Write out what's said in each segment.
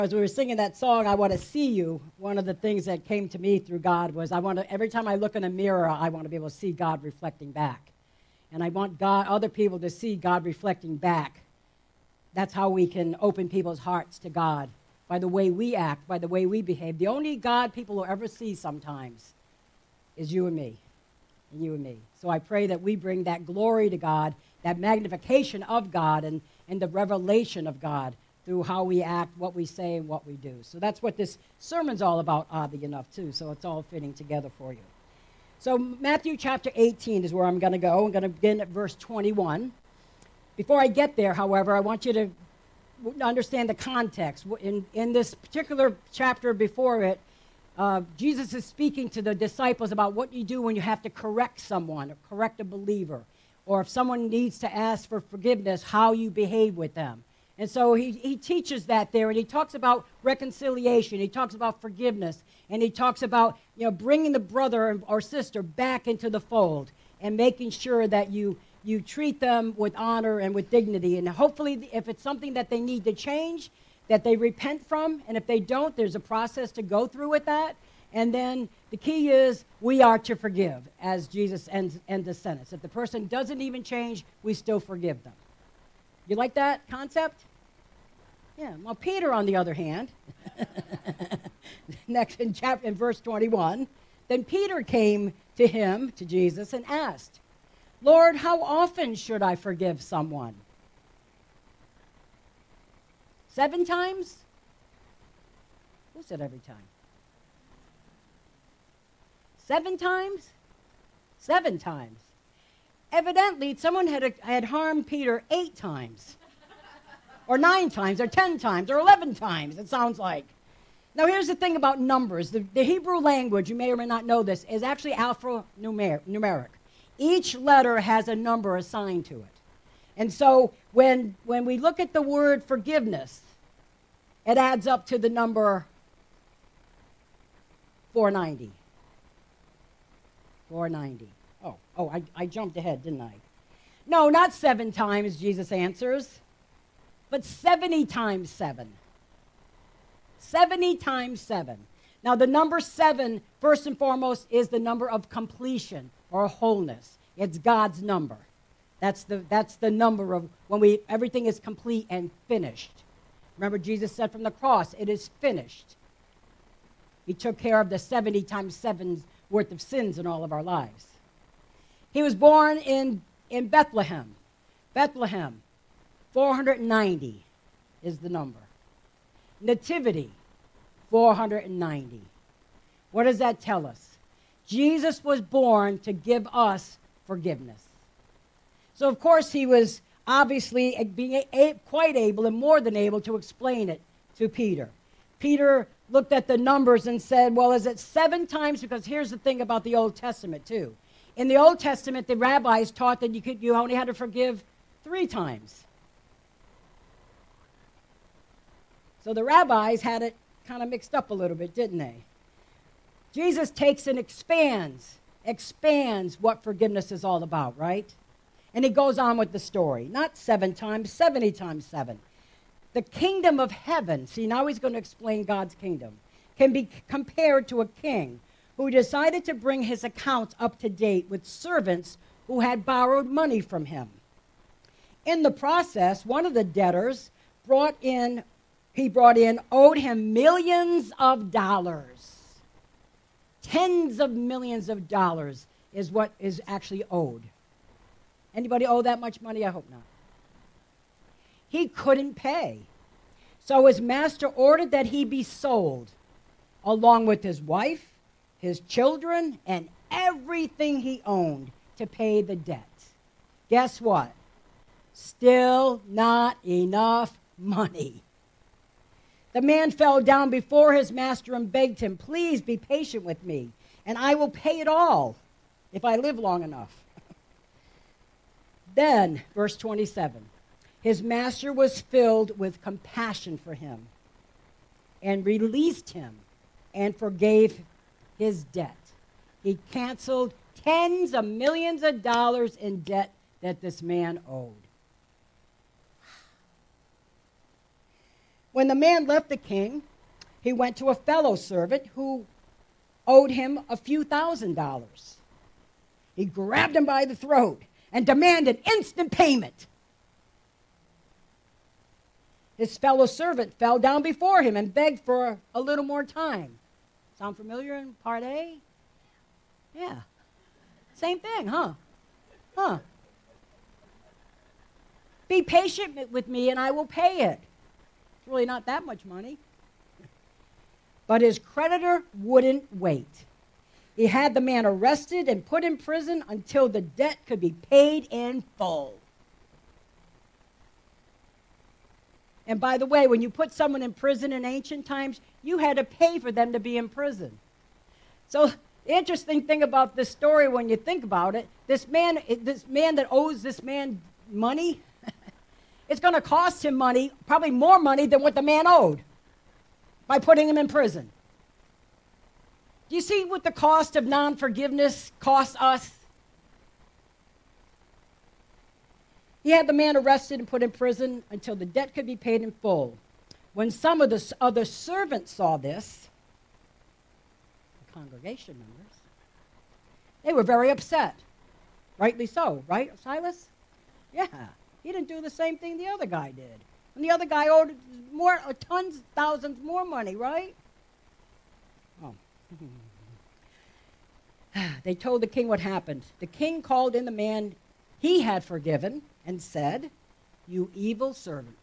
As we were singing that song, I Want to See You, one of the things that came to me through God was every time I look in a mirror, I want to be able to see God reflecting back. And I want other people to see God reflecting back. That's how we can open people's hearts to God, by the way we act, by the way we behave. The only God people will ever see sometimes is you and me, and you and me. So I pray that we bring that glory to God, that magnification of God, and the revelation of God through how we act, what we say, and what we do. So that's what this sermon's all about, oddly enough, too. So it's all fitting together for you. So Matthew chapter 18 is where I'm going to go. I'm going to begin at verse 21. Before I get there, however, I want you to understand the context. In this particular chapter before it, Jesus is speaking to the disciples about what you do when you have to correct someone or correct a believer, or if someone needs to ask for forgiveness, how you behave with them. And so he teaches that there, and he talks about reconciliation, he talks about forgiveness, and he talks about bringing the brother or sister back into the fold and making sure that you treat them with honor and with dignity. And hopefully, if it's something that they need to change, that they repent from, and if they don't, there's a process to go through with that. And then the key is we are to forgive, as Jesus ends the sentence. If the person doesn't even change, we still forgive them. You like that concept? Yeah. Well, Peter, on the other hand, next in verse 21, then Peter came to him, to Jesus, and asked, Lord, how often should I forgive someone? 7 times? Who said every time? 7 times? 7 times. Evidently, someone had harmed Peter 8 times, or 9 times, or 10 times, or 11 times, it sounds like. Now, here's the thing about numbers. The Hebrew language, you may or may not know this, is actually alphanumeric. Each letter has a number assigned to it. And so when we look at the word forgiveness, it adds up to the number 490. 490. Oh, I jumped ahead, didn't I? No, not 7 times, Jesus answers, but 70 times 7. 70 times 7. Now, the number 7, first and foremost, is the number of completion or wholeness. It's God's number. That's the number of when everything is complete and finished. Remember, Jesus said from the cross, it is finished. He took care of the 70 times 7's worth of sins in all of our lives. He was born in Bethlehem. Bethlehem, 490 is the number. Nativity, 490. What does that tell us? Jesus was born to give us forgiveness. So, of course, he was obviously being quite able and more than able to explain it to Peter. Peter looked at the numbers and said, well, is it 7 times? Because here's the thing about the Old Testament, too. In the Old Testament, the rabbis taught that you only had to forgive 3 times. So the rabbis had it kind of mixed up a little bit, didn't they? Jesus takes and expands what forgiveness is all about, right? And he goes on with the story. Not 7 times, 70 times 7. The kingdom of heaven, see, now he's going to explain God's kingdom, can be compared to a king who decided to bring his accounts up to date with servants who had borrowed money from him. In the process, one of the debtors owed him millions of dollars. Tens of millions of dollars is what is actually owed. Anybody owe that much money? I hope not. He couldn't pay. So his master ordered that he be sold, along with his wife, his children, and everything he owned to pay the debt. Guess what? Still not enough money. The man fell down before his master and begged him, please be patient with me, and I will pay it all if I live long enough. Then, verse 27, his master was filled with compassion for him and released him and forgave his debt. He canceled tens of millions of dollars in debt that this man owed. When the man left the king, he went to a fellow servant who owed him a few $1,000s. He grabbed him by the throat and demanded instant payment. His fellow servant fell down before him and begged for a little more time. Sound familiar in part A? Yeah. Same thing, huh? Huh. Be patient with me and I will pay it. It's really not that much money. But his creditor wouldn't wait. He had the man arrested and put in prison until the debt could be paid in full. And by the way, when you put someone in prison in ancient times, you had to pay for them to be in prison. So the interesting thing about this story, when you think about it, this man that owes this man money, it's going to cost him money, probably more money than what the man owed, by putting him in prison. Do you see what the cost of non-forgiveness costs us? He had the man arrested and put in prison until the debt could be paid in full. When some of the other servants saw this, the congregation members, they were very upset. Rightly so, right, Silas? Yeah, he didn't do the same thing the other guy did. And the other guy owed tons, thousands more money, right? Oh. They told the king what happened. The king called in the man he had forgiven and said, "You evil servant.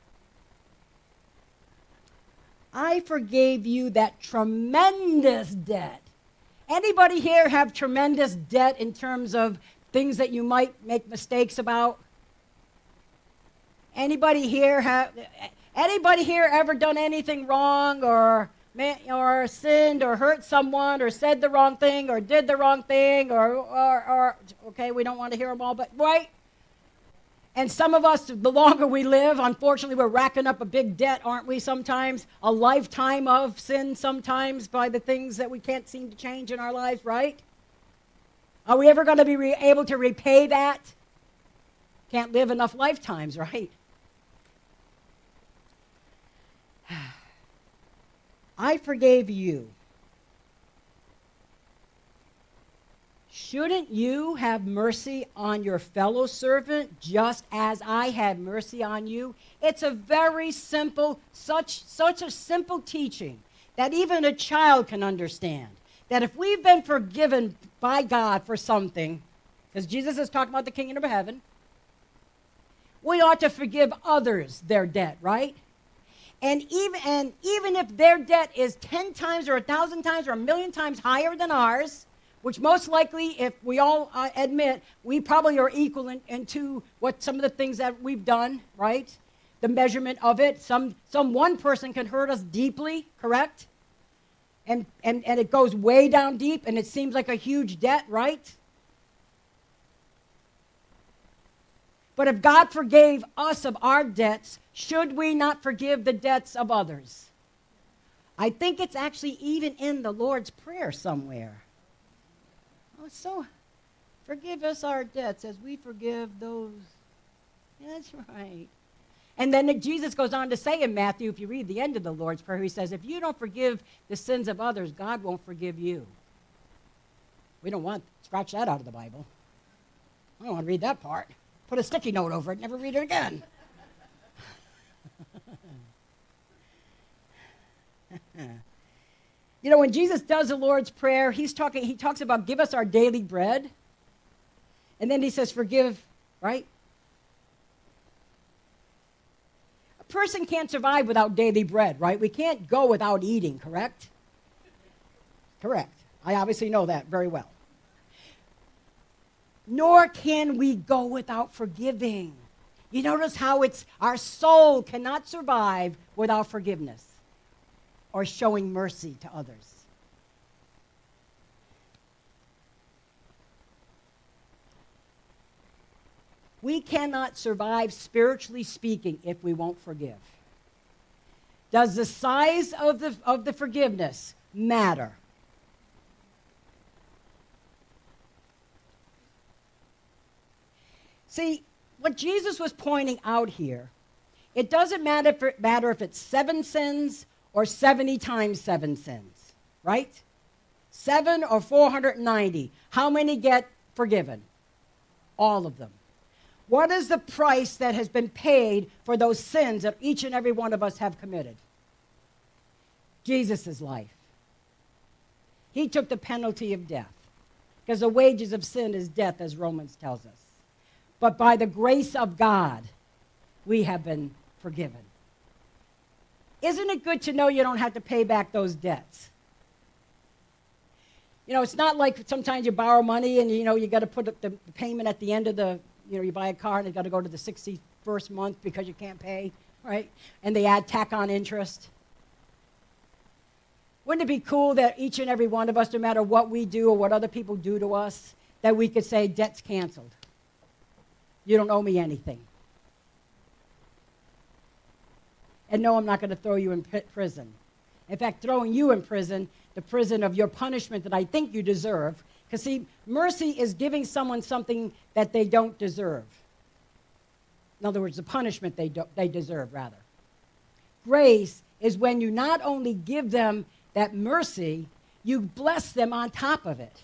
I forgave you that tremendous debt." Anybody here have tremendous debt in terms of things that you might make mistakes about? Anybody here ever done anything wrong or sinned or hurt someone or said the wrong thing or did the wrong thing or okay, we don't want to hear them all, but right? And some of us, the longer we live, unfortunately, we're racking up a big debt, aren't we, sometimes? A lifetime of sin sometimes by the things that we can't seem to change in our lives, right? Are we ever going to be able to repay that? Can't live enough lifetimes, right? I forgave you. Shouldn't you have mercy on your fellow servant just as I had mercy on you? It's a very simple, such a simple teaching that even a child can understand. That if we've been forgiven by God for something, because Jesus is talking about the kingdom of heaven, we ought to forgive others their debt, right? And even if their debt is 10 times or 1,000 times or 1,000,000 times higher than ours, which most likely, if we all admit, we probably are equal into what some of the things that we've done, right? The measurement of it. Some one person can hurt us deeply, correct? And it goes way down deep, and it seems like a huge debt, right? But if God forgave us of our debts, should we not forgive the debts of others? I think it's actually even in the Lord's Prayer somewhere. Oh, so forgive us our debts as we forgive those. Yeah, that's right. And then Jesus goes on to say in Matthew, if you read the end of the Lord's Prayer, he says, if you don't forgive the sins of others, God won't forgive you. We don't want, scratch that out of the Bible. I don't want to read that part. Put a sticky note over it, never read it again. You know, when Jesus does the Lord's Prayer, he talks about give us our daily bread. And then he says forgive, right? A person can't survive without daily bread, right? We can't go without eating, correct? Correct. I obviously know that very well. Nor can we go without forgiving. You notice how our soul cannot survive without forgiveness or showing mercy to others. We cannot survive, spiritually speaking, if we won't forgive. Does the size of the forgiveness matter? See, what Jesus was pointing out here, It doesn't matter if it's 7 sins or 70 times 7 sins, right? 7 or 490. How many get forgiven? All of them. What is the price that has been paid for those sins that each and every one of us have committed? Jesus' life. He took the penalty of death, because the wages of sin is death, as Romans tells us. But by the grace of God, we have been forgiven. Isn't it good to know you don't have to pay back those debts? You know, it's not like sometimes you borrow money and, you got to put the payment at the end of the, you buy a car and it's got to go to the 61st month because you can't pay, right? And they tack on interest. Wouldn't it be cool that each and every one of us, no matter what we do or what other people do to us, that we could say, debt's canceled. You don't owe me anything. And no, I'm not going to throw you in prison. In fact, throwing you in prison, the prison of your punishment that I think you deserve. Because, see, mercy is giving someone something that they don't deserve. In other words, the punishment they deserve, rather. Grace is when you not only give them that mercy, you bless them on top of it.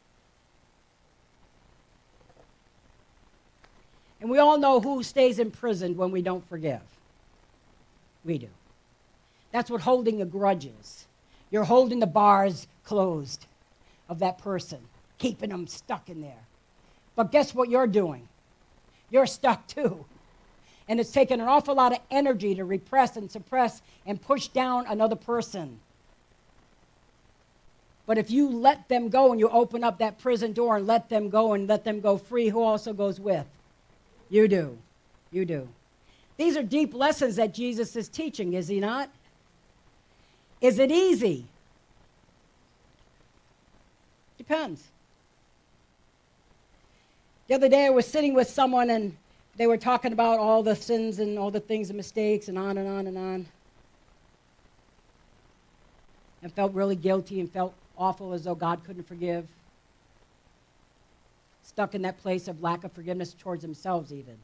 And we all know who stays imprisoned when we don't forgive. We do. That's what holding a grudge is. You're holding the bars closed of that person, keeping them stuck in there. But guess what you're doing? You're stuck too. And it's taken an awful lot of energy to repress and suppress and push down another person. But if you let them go and you open up that prison door and let them go and let them go free, who also goes with? You do. You do. These are deep lessons that Jesus is teaching, is he not? Is it easy? Depends. The other day I was sitting with someone and they were talking about all the sins and all the things and mistakes and on and on and on. And felt really guilty and felt awful, as though God couldn't forgive. Stuck in that place of lack of forgiveness towards themselves even.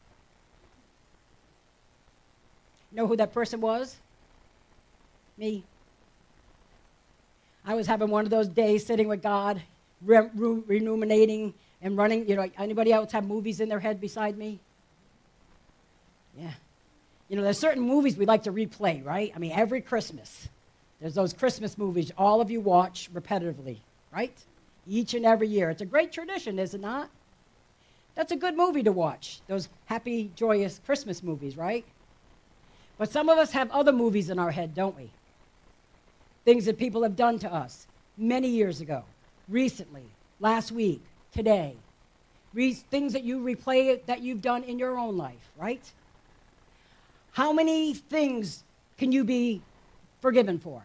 Know who that person was? Me. I was having one of those days sitting with God, ruminating and running. Anybody else have movies in their head beside me? Yeah. There's certain movies we like to replay, right? I mean, every Christmas. There's those Christmas movies all of you watch repetitively, right? Each and every year. It's a great tradition, is it not? That's a good movie to watch, those happy, joyous Christmas movies, right? But some of us have other movies in our head, don't we? Things that people have done to us many years ago, recently, last week, today. Things that you replay that you've done in your own life, right? How many things can you be forgiven for?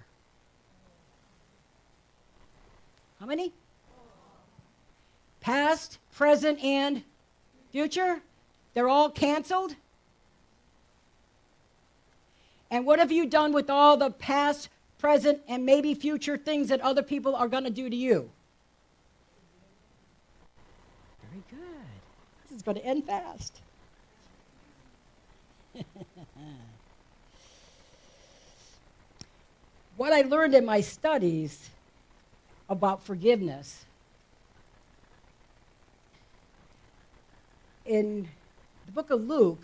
How many? Past, present, and future? They're all canceled? And what have you done with all the past, present, and maybe future things that other people are going to do to you? Very good. This is going to end fast. What I learned in my studies about forgiveness, in the book of Luke,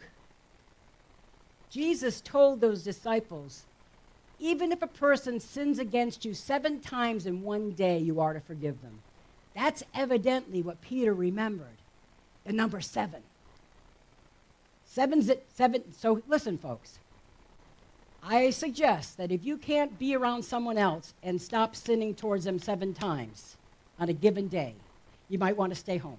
Jesus told those disciples, even if a person sins against you 7 times in one day, you are to forgive them. That's evidently what Peter remembered, the number 7. 7. So listen, folks. I suggest that if you can't be around someone else and stop sinning towards them 7 times on a given day, you might want to stay home.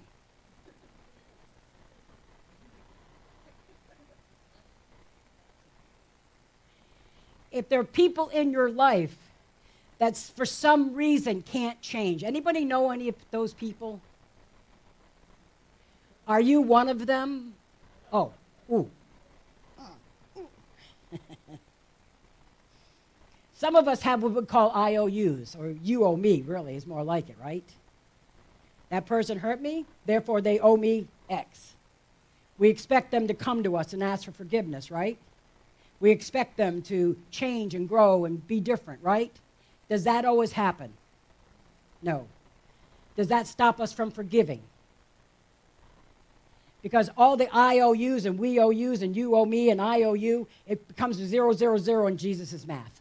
If there are people in your life that for some reason can't change, anybody know any of those people? Are you one of them? Oh, ooh. Some of us have what we would call IOUs, or you owe me, really, is more like it, right? That person hurt me, therefore they owe me X. We expect them to come to us and ask for forgiveness, right? We expect them to change and grow and be different, right? Does that always happen? No. Does that stop us from forgiving? Because all the I owe yous and we owe yous and you owe me and I owe you, it becomes 0, 0, 0 in Jesus' math.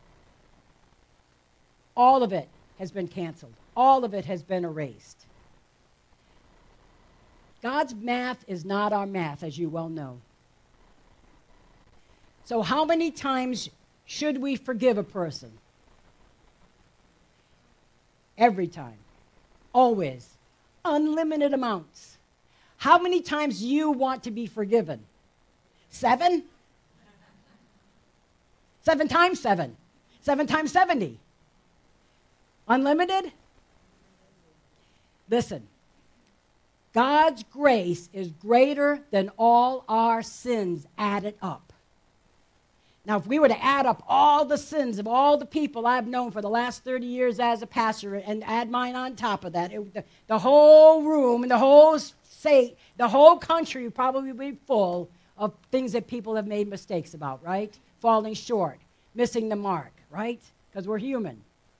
All of it has been canceled. All of it has been erased. God's math is not our math, as you well know. So how many times should we forgive a person? Every time. Always. Unlimited amounts. How many times do you want to be forgiven? 7? 7 times 7. 7 times 70. Unlimited? Listen. God's grace is greater than all our sins added up. Now, if we were to add up all the sins of all the people I've known for the last 30 years as a pastor and add mine on top of that, the whole room and the whole state, the whole country would probably be full of things that people have made mistakes about, right? Falling short, missing the mark, right? Because we're human.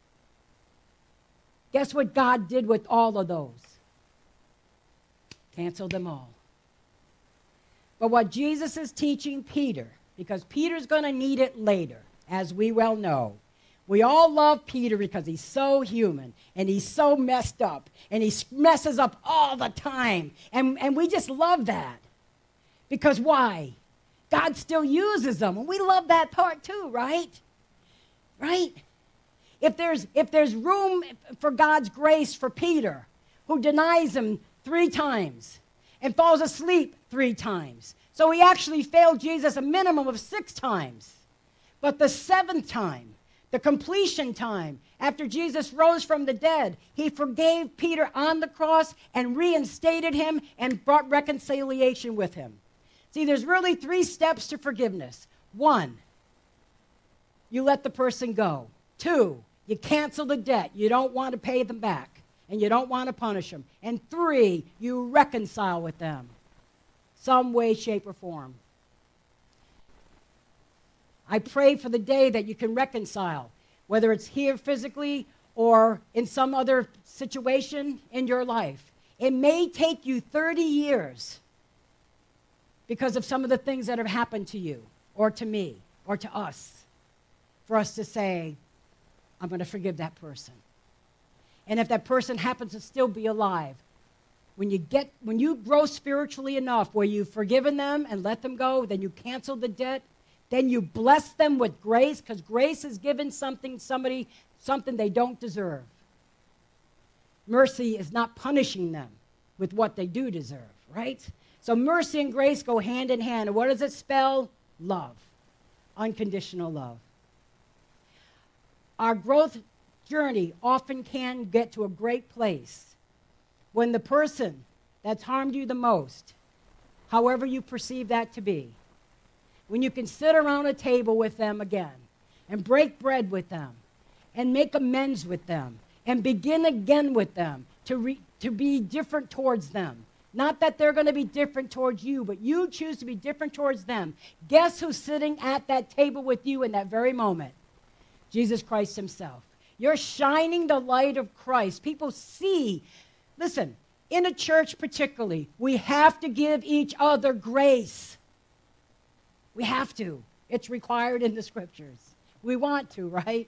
Guess what God did with all of those? Canceled them all. But what Jesus is teaching Peter, because Peter's going to need it later, as we well know. We all love Peter because he's so human, and he's so messed up, and he messes up all the time. And we just love that. Because why? God still uses them, and we love that part too, right? Right? If there's room for God's grace for Peter, who denies him 3 times and falls asleep 3 times. So he actually failed Jesus a minimum of 6 times. But the 7th time, the completion time, after Jesus rose from the dead, he forgave Peter on the cross and reinstated him and brought reconciliation with him. See, there's really 3 steps to forgiveness. 1, you let the person go. 2, you cancel the debt. You don't want to pay them back, and you don't want to punish them. And 3, you reconcile with them. Some way, shape, or form. I pray for the day that you can reconcile, whether it's here physically or in some other situation in your life. It may take you 30 years because of some of the things that have happened to you or to me or to us for us to say, I'm going to forgive that person. And if that person happens to still be alive, when you grow spiritually enough where you've forgiven them and let them go, then you cancel the debt, then you bless them with grace, because grace is given something they don't deserve. Mercy is not punishing them with what they do deserve, right? So mercy and grace go hand in hand. And what does it spell? Love. Unconditional love. Our growth journey often can get to a great place when the person that's harmed you the most, however you perceive that to be, when you can sit around a table with them again and break bread with them and make amends with them and begin again with them to be different towards them. Not that they're going to be different towards you, but you choose to be different towards them. Guess who's sitting at that table with you in that very moment? Jesus Christ himself. You're shining the light of Christ. People see. Listen, in a church particularly, we have to give each other grace. We have to. It's required in the scriptures. We want to, right?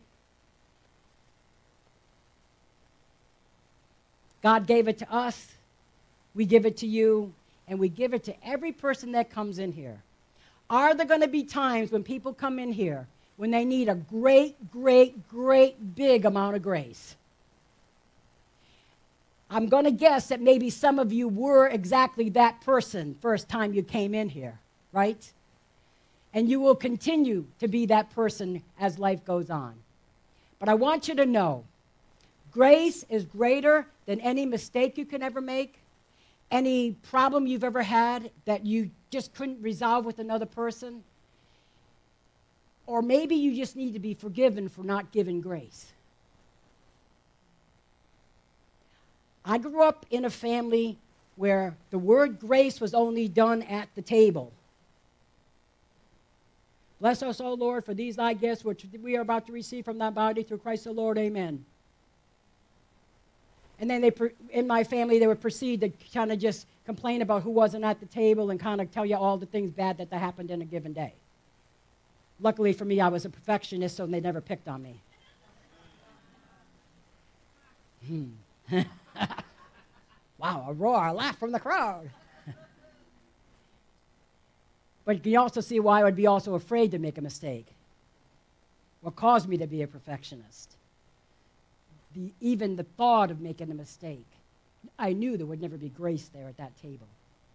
God gave it to us. We give it to you. And we give it to every person that comes in here. Are there going to be times when people come in here when they need a great, great, great big amount of grace? I'm going to guess that maybe some of you were exactly that person first time you came in here, right? And you will continue to be that person as life goes on. But I want you to know, grace is greater than any mistake you can ever make, any problem you've ever had that you just couldn't resolve with another person, or maybe you just need to be forgiven for not giving grace. I grew up in a family where the word grace was only done at the table. Bless us, O Lord, for these thy gifts, which we are about to receive from thy body through Christ the Lord. Amen. And then in my family, they would proceed to kind of just complain about who wasn't at the table and kind of tell you all the things bad that happened in a given day. Luckily for me, I was a perfectionist, so they never picked on me. Wow, a roar, a laugh from the crowd. But you can also see why I would be also afraid to make a mistake. What caused me to be a perfectionist? Even the thought of making a mistake. I knew there would never be grace there at that table.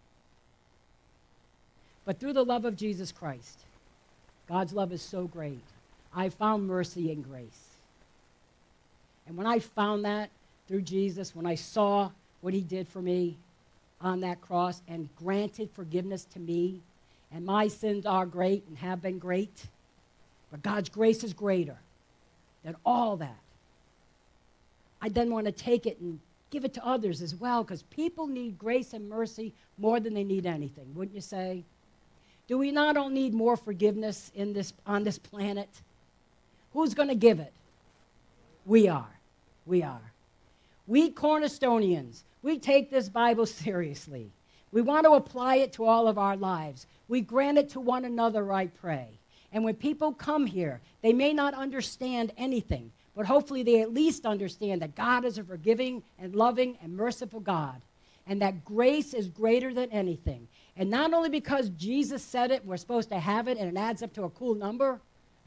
But through the love of Jesus Christ, God's love is so great. I found mercy and grace. And when I found that through Jesus, when I saw what he did for me on that cross and granted forgiveness to me, and my sins are great and have been great, but God's grace is greater than all that. I then want to take it and give it to others as well, because people need grace and mercy more than they need anything, wouldn't you say? Do we not all need more forgiveness on this planet? Who's going to give it? We are. We are. We Cornerstonians, we take this Bible seriously. We want to apply it to all of our lives. We grant it to one another, I pray. And when people come here, they may not understand anything, but hopefully they at least understand that God is a forgiving and loving and merciful God, and that grace is greater than anything. And not only because Jesus said it, we're supposed to have it, and it adds up to a cool number,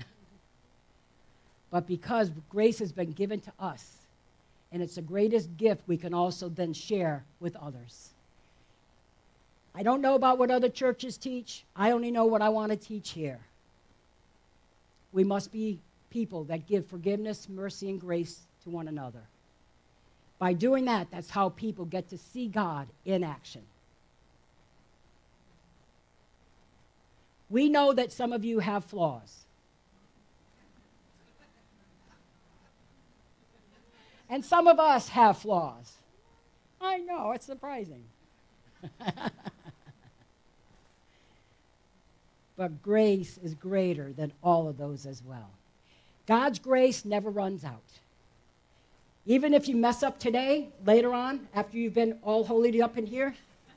but because grace has been given to us, and it's the greatest gift we can also then share with others. I don't know about what other churches teach. I only know what I want to teach here. We must be people that give forgiveness, mercy, and grace to one another. By doing that, that's how people get to see God in action. We know that some of you have flaws. And some of us have flaws. I know, it's surprising. But grace is greater than all of those as well. God's grace never runs out. Even if you mess up today, later on, after you've been all holied up in here,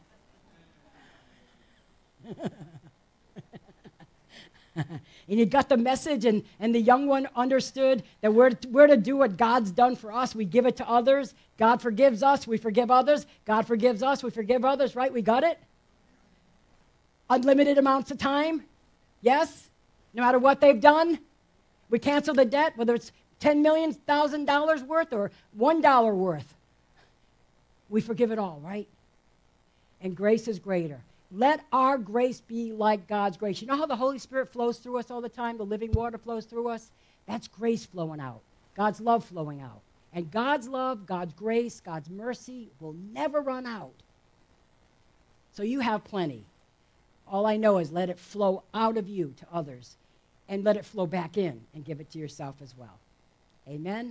and you got the message, and the young one understood that we're to do what God's done for us. We give it to others. God forgives us. We forgive others. God forgives us. We forgive others, right? We got it? Unlimited amounts of time? Yes? No matter what they've done? We cancel the debt, whether it's $10 million, $1,000 worth or $1 worth. We forgive it all, right? And grace is greater. Let our grace be like God's grace. You know how the Holy Spirit flows through us all the time? The living water flows through us? That's grace flowing out. God's love flowing out. And God's love, God's grace, God's mercy will never run out. So you have plenty. All I know is let it flow out of you to others, and let it flow back in and give it to yourself as well. Amen?